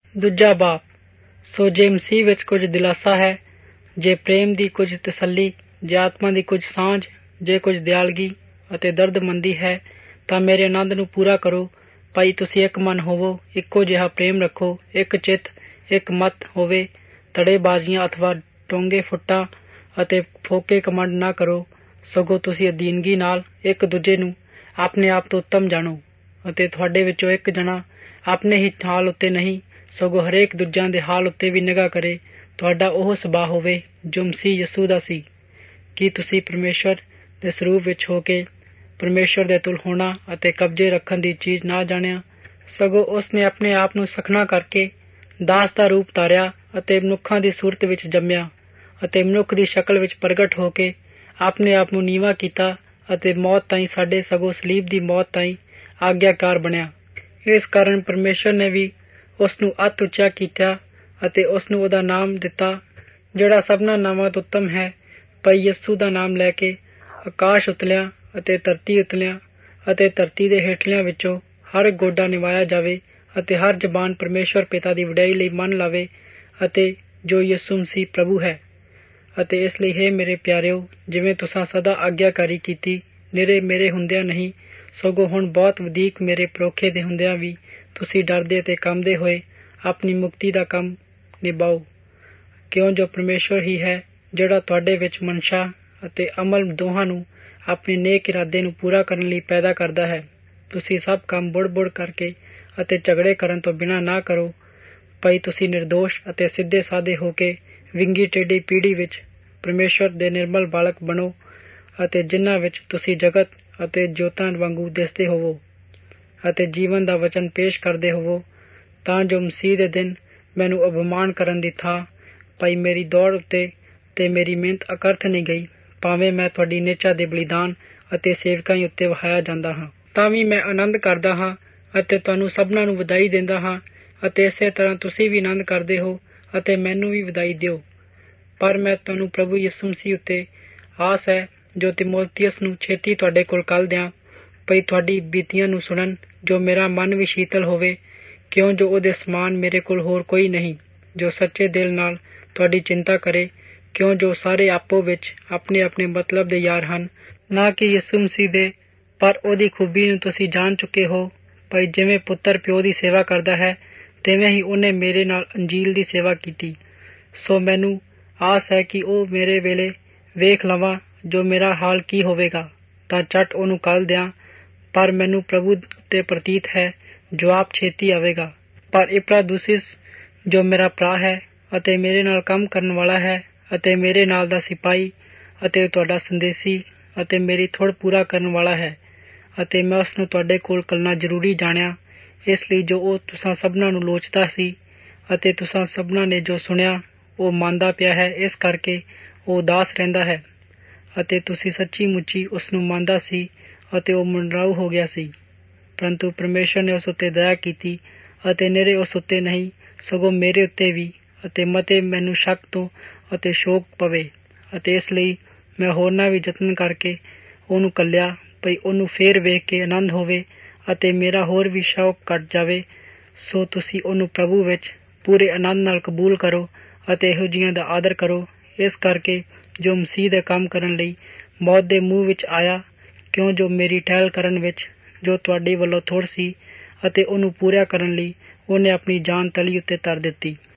ਦੂਜਾ ਬਾਪ। ਸੋ ਜੇ ਮਸੀਹ ਵਿੱਚ ਕੁਝ ਦਿਲਾਸਾ ਹੈ, ਜੇ ਪ੍ਰੇਮ ਦੀ ਕੁਝ ਤਸੱਲੀ, ਜੇ ਆਤਮਾ ਦੀ ਕੁਝ ਸਾਂਝ, ਜੇ ਕੁਝ ਦਿਆਲਗੀ ਅਤੇ ਦਰਦਮੰਦੀ ਹੈ, ਤਾਂ ਮੇਰੇ ਆਨੰਦ ਨੂੰ ਪੂਰਾ ਕਰੋ। ਭਾਈ ਤੁਸੀਂ ਇੱਕ ਮਨ ਹੋਵੋ, ਇੱਕੋ ਜਿਹਾ ਪ੍ਰੇਮ ਰੱਖੋ, ਇੱਕ ਚਿੱਤ, ਇੱਕ ਮਤ ਹੋਵੇ। ਧੜੇਬਾਜ਼ੀਆਂ ਅਥਵਾ ਟੋਂਗੇ ਫੁੱਟਾਂ ਅਤੇ ਫੋਕੇ ਕਮੰਡ ਨਾ ਕਰੋ, ਸਗੋਂ ਤੁਸੀਂ ਅਧੀਨਗੀ ਨਾਲ ਇੱਕ ਦੂਜੇ ਨੂੰ ਆਪਣੇ ਆਪ ਤੋਂ ਉੱਤਮ ਜਾਣੋ ਅਤੇ ਤੁਹਾਡੇ ਵਿੱਚੋਂ ਇੱਕ ਜਣਾ ਆਪਣੇ ਹੀ ਹਾਲ ਉੱਤੇ ਨਹੀਂ, ਸਗੋਂ ਹਰੇਕ ਦੂਜਿਆਂ ਦੇ ਹਾਲ ਉੱਤੇ ਵੀ ਨਿਗਾਹ ਕਰੇ। ਤੁਹਾਡਾ ਉਹ ਸੁਭਾਅ ਹੋਵੇ ਜੋ ਮਸੀਹ ਯਿਸੂ ਦਾ ਸੀ। ਕੀ ਤੁਸੀਂ ਪਰਮੇਸ਼ਵਰ ਦੇ ਸਰੂਪ ਵਿੱਚ ਹੋ ਕੇ ਪਰਮੇਸ਼ਵਰ ਦੇ ਤੁਲ ਹੋਣਾ ਅਤੇ ਕਬਜ਼ੇ ਰੱਖਣ ਦੀ ਚੀਜ਼ ਨਾ ਜਾਣਿਆ, ਸਗੋਂ ਉਸ ਨੇ ਆਪਣੇ ਆਪ ਨੂੰ ਸਖਣਾ ਕਰਕੇ ਦਾਸ ਦਾ ਰੂਪ ਧਾਰਿਆ ਅਤੇ ਮਨੁੱਖਾਂ ਦੀ ਸੂਰਤ ਵਿੱਚ ਜੰਮਿਆ ਅਤੇ ਮਨੁੱਖ ਦੀ ਸ਼ਕਲ ਵਿੱਚ ਪ੍ਰਗਟ ਹੋ ਕੇ ਆਪਣੇ ਆਪ ਨੂੰ ਨੀਵਾਂ ਕੀਤਾ ਅਤੇ ਮੌਤ ਤਾਈਂ, ਸਾਡੇ ਸਗੋਂ ਸਲੀਬ ਦੀ ਮੌਤ ਤਾਈਂ ਆਗਿਆਕਾਰ ਬਣਿਆ। ਇਸ ਕਾਰਨ ਪਰਮੇਸ਼ਵਰ ਨੇ ਵੀ ਉਸ ਨੂੰ ਅਤ ਉੱਚਾ ਕੀਤਾ ਅਤੇ ਉਸ ਨੂੰ ਉਹਦਾ ਨਾਮ ਦਿੱਤਾ ਜਿਹੜਾ ਸਭਨਾਂ ਨਾਮਾਂ ਤੋਂ ਉੱਤਮ ਹੈ। ਭਾਈ ਯਿਸੂ ਦਾ ਨਾਮ ਲੈ ਕੇ ਆਕਾਸ਼ ਉਤਲਿਆਂ ਅਤੇ ਧਰਤੀ ਉਤਲਿਆਂ ਅਤੇ ਧਰਤੀ ਦੇ ਹੇਠਲਿਆਂ ਵਿੱਚੋਂ ਹਰ ਗੋਡਾ ਨਿਵਾਇਆ ਜਾਵੇ ਅਤੇ ਹਰ ਜ਼ਬਾਨ ਪਰਮੇਸ਼ਵਰ ਪਿਤਾ ਦੀ ਵਡਿਆਈ ਲਈ ਮੰਨ ਲਾਵੇ ਅਤੇ ਜੋ ਯਿਸੂ ਮਸੀਹ ਪ੍ਰਭੂ ਹੈ। ਅਤੇ ਇਸ ਲਈ ਹੇ ਮੇਰੇ ਪਿਆਰਿਓ, ਜਿਵੇਂ ਤੁਸਾਂ ਸਦਾ ਆਗਿਆਕਾਰੀ ਕੀਤੀ, ਨਿਰੇ ਮੇਰੇ ਹੁੰਦਿਆਂ ਨਹੀਂ, ਸਗੋਂ ਹੁਣ ਬਹੁਤ ਵਧੀਕ ਮੇਰੇ ਪਰੋਖੇ ਦੇ ਹੁੰਦਿਆਂ ਵੀ ਤੁਸੀਂ ਡਰਦੇ ਅਤੇ ਕੰਬਦੇ ਹੋਏ ਆਪਣੀ ਮੁਕਤੀ ਦਾ ਕੰਮ ਨਿਭਾਓ, ਕਿਉਂ ਜੋ ਪਰਮੇਸ਼ਵਰ ਹੀ ਹੈ ਜਿਹੜਾ ਤੁਹਾਡੇ ਵਿੱਚ ਮਨਸ਼ਾ ਅਤੇ ਅਮਲ ਦੋਹਾਂ ਨੂੰ ਆਪਣੇ ਨੇਕ ਇਰਾਦੇ ਨੂੰ ਪੂਰਾ ਕਰਨ ਲਈ ਪੈਦਾ ਕਰਦਾ ਹੈ। ਤੁਸੀਂ ਸਭ ਕੰਮ ਬੁੜ ਕਰਕੇ ਅਤੇ ਝਗੜੇ ਕਰਨ ਤੋਂ ਬਿਨਾਂ ਨਾ ਕਰੋ। ਭਾਈ ਤੁਸੀਂ ਨਿਰਦੋਸ਼ ਅਤੇ ਸਿੱਧੇ ਸਾਦੇ ਹੋ ਕੇ ਵਿੰਗੀ ਟੇਢੀ ਪੀੜ੍ਹੀ ਵਿੱਚ ਪਰਮੇਸ਼ਵਰ ਦੇ ਨਿਰਮਲ ਬਾਲਕ ਬਣੋ ਅਤੇ ਜਿਨ੍ਹਾਂ ਵਿੱਚ ਤੁਸੀਂ ਜਗਤ ਅਤੇ ਜੋਤਾਂ ਵਾਂਗੂ ਦਿਸਦੇ ਹੋਵੋ ਅਤੇ ਜੀਵਨ ਦਾ ਵਚਨ ਪੇਸ਼ ਕਰਦੇ ਹੋਵੋ, ਤਾਂ ਜੋ ਮਸੀਹ ਦੇ ਦਿਨ ਮੈਨੂੰ ਅਪਮਾਨ ਕਰਨ ਦੀ ਥਾਂ ਭਾਈ ਮੇਰੀ ਦੌੜ ਉੱਤੇ ਤੇ ਮੇਰੀ ਮਿਹਨਤ ਅਕਰਥ ਨਹੀਂ ਗਈ। ਭਾਵੇਂ ਮੈਂ ਤੁਹਾਡੀ ਨਿਹਚਾ ਦੇ ਬਲੀਦਾਨ ਅਤੇ ਸੇਵਕਾਈ ਉੱਤੇ ਵਹਾਇਆ ਜਾਂਦਾ ਹਾਂ, ਤਾਂ ਵੀ ਮੈਂ ਆਨੰਦ ਕਰਦਾ ਹਾਂ ਅਤੇ ਤੁਹਾਨੂੰ ਸਭਨਾਂ ਨੂੰ ਵਧਾਈ ਦਿੰਦਾ ਹਾਂ ਅਤੇ ਇਸੇ ਤਰ੍ਹਾਂ ਤੁਸੀਂ ਵੀ ਆਨੰਦ ਕਰਦੇ ਹੋ ਅਤੇ ਮੈਨੂੰ ਵੀ ਵਧਾਈ ਦਿਓ। ਪਰ ਮੈਂ ਤੁਹਾਨੂੰ ਪ੍ਰਭੂ ਯਿਸੂ ਮਸੀਹ ਉੱਤੇ ਆਸ ਹੈ ਜੋ ਤਿਮੋਥੀਅਸ ਨੂੰ ਛੇਤੀ ਤੁਹਾਡੇ ਕੋਲ ਕੱਲ ਦਿਆਂ, ਭਈ ਤੁਹਾਡੀ ਬੀਤੀਆਂ ਨੂੰ ਸੁਣਨ, ਜੋ ਮੇਰਾ ਮਨ ਵੀ ਸ਼ੀਤਲ ਹੋਵੇ, ਕਿਉਂ ਜੋ ਉਹਦੇ ਸਮਾਨ ਮੇਰੇ ਕੋਲ ਹੋਰ ਕੋਈ ਨਹੀਂ ਜੋ ਸੱਚੇ ਦਿਲ ਨਾਲ ਤੁਹਾਡੀ ਚਿੰਤਾ ਕਰੇ, ਕਿਉਂ ਜੋ ਸਾਰੇ ਆਪੋ ਵਿੱਚ ਆਪਣੇ ਆਪਣੇ ਮਤਲਬ ਦੇ ਯਾਰ ਹਨ, ਨਾ ਕਿ ਯਿਸੂ ਮਸੀਹ ਦੇ। ਪਰ ਉਹਦੀ ਖੂਬੀ ਨੂੰ ਤੁਸੀਂ ਜਾਣ ਚੁੱਕੇ ਹੋ, ਭਾਈ ਜਿਵੇਂ ਪੁੱਤਰ ਪਿਓ ਦੀ ਸੇਵਾ ਕਰਦਾ ਹੈ, ਤਿਵੇਂ ਹੀ ਉਹਨੇ ਮੇਰੇ ਨਾਲ ਅੰਜੀਲ ਦੀ ਸੇਵਾ ਕੀਤੀ। ਸੋ ਮੈਨੂੰ ਆਸ ਹੈ ਕਿ ਉਹ ਮੇਰੇ ਵੇਲੇ ਵੇਖ ਲਵਾਂ ਜੋ ਮੇਰਾ ਹਾਲ ਕੀ ਹੋਵੇਗਾ, ਤਾਂ ਝੱਟ ਉਹਨੂੰ ਕੱਲ ਦਿਆਂ। ਪਰ ਮੈਨੂੰ ਪ੍ਰਭੂ ਉੱਤੇ ਪ੍ਰਤੀਤ ਹੈ ਜੋ ਆਪ ਛੇਤੀ ਆਵੇਗਾ। ਪਰ ਇਪਰਾਦੂਸਿਸ ਜੋ ਮੇਰਾ ਭਰਾ ਹੈ ਅਤੇ ਮੇਰੇ ਨਾਲ ਕੰਮ ਕਰਨ ਵਾਲਾ ਹੈ ਅਤੇ ਮੇਰੇ ਨਾਲ ਦਾ ਸਿਪਾਹੀ ਅਤੇ ਤੁਹਾਡਾ ਸੰਦੇਸ਼ੀ ਅਤੇ ਮੇਰੀ ਥੁੜ ਪੂਰਾ ਕਰਨ ਵਾਲਾ ਹੈ, ਅਤੇ ਮੈਂ ਉਸ ਨੂੰ ਤੁਹਾਡੇ ਕੋਲ ਕੱਲਣਾ ਜ਼ਰੂਰੀ ਜਾਣਿਆ, ਇਸ ਲਈ ਜੋ ਉਹ ਤੁਸਾਂ ਸਭਨਾਂ ਨੂੰ ਲੋਚਦਾ ਸੀ ਅਤੇ ਤੁਸਾਂ ਸਭਨਾਂ ਨੇ ਜੋ ਸੁਣਿਆ ਉਹ ਮੰਨਦਾ ਪਿਆ ਹੈ, ਇਸ ਕਰਕੇ ਉਹ ਉਦਾਸ ਰਹਿੰਦਾ ਹੈ। ਅਤੇ ਤੁਸੀਂ ਸੱਚੀ ਮੁੱਚੀ ਉਸ ਨੂੰ ਮੰਨਦਾ ਸੀ ਅਤੇ ਉਹ ਮੁੰਡਰਾਊ ਹੋ ਗਿਆ ਸੀ, ਪਰੰਤੂ ਪਰਮੇਸ਼ਵਰ ਨੇ ਉਸ ਉੱਤੇ ਦਇਆ ਕੀਤੀ ਅਤੇ ਨਿਰੇ ਉਸ ਉੱਤੇ ਨਹੀਂ, ਸਗੋਂ ਮੇਰੇ ਉੱਤੇ ਵੀ, ਅਤੇ ਮਤੇ ਮੈਨੂੰ ਸ਼ੱਕ ਤੋਂ ਅਤੇ ਸ਼ੋਕ ਪਵੇ। ਅਤੇ ਇਸ ਲਈ ਮੈਂ ਹੋਰਨਾਂ ਵੀ ਯਤਨ ਕਰਕੇ ਉਹਨੂੰ ਕੱਲਿਆ, ਭਈ ਉਹਨੂੰ ਫੇਰ ਵੇਖ ਕੇ ਆਨੰਦ ਹੋਵੇ ਅਤੇ ਮੇਰਾ ਹੋਰ ਵੀ ਸ਼ੌਕ ਘਟ ਜਾਵੇ। ਸੋ ਤੁਸੀਂ ਉਹਨੂੰ ਪ੍ਰਭੂ ਵਿੱਚ ਪੂਰੇ ਆਨੰਦ ਨਾਲ ਕਬੂਲ ਕਰੋ ਅਤੇ ਇਹੋ ਜਿਹੀਆਂ ਦਾ ਆਦਰ ਕਰੋ, ਇਸ ਕਰਕੇ ਜੋ ਮਸੀਹ ਦੇ ਕੰਮ ਕਰਨ ਲਈ ਮੌਤ ਦੇ ਮੂੰਹ ਵਿੱਚ ਆਇਆ, ਕਿਉਂ ਜੋ ਮੇਰੀ ਟਹਿਲ ਕਰਨ ਵਿੱਚ ਜੋ ਤੁਹਾਡੀ ਵੱਲੋਂ ਥੋੜ੍ਹ ਸੀ ਅਤੇ ਉਹਨੂੰ ਪੂਰਾ ਕਰਨ ਲਈ ਉਹਨੇ ਆਪਣੀ ਜਾਨ ਤਲੀ ਉੱਤੇ ਧਰ ਦਿੱਤੀ।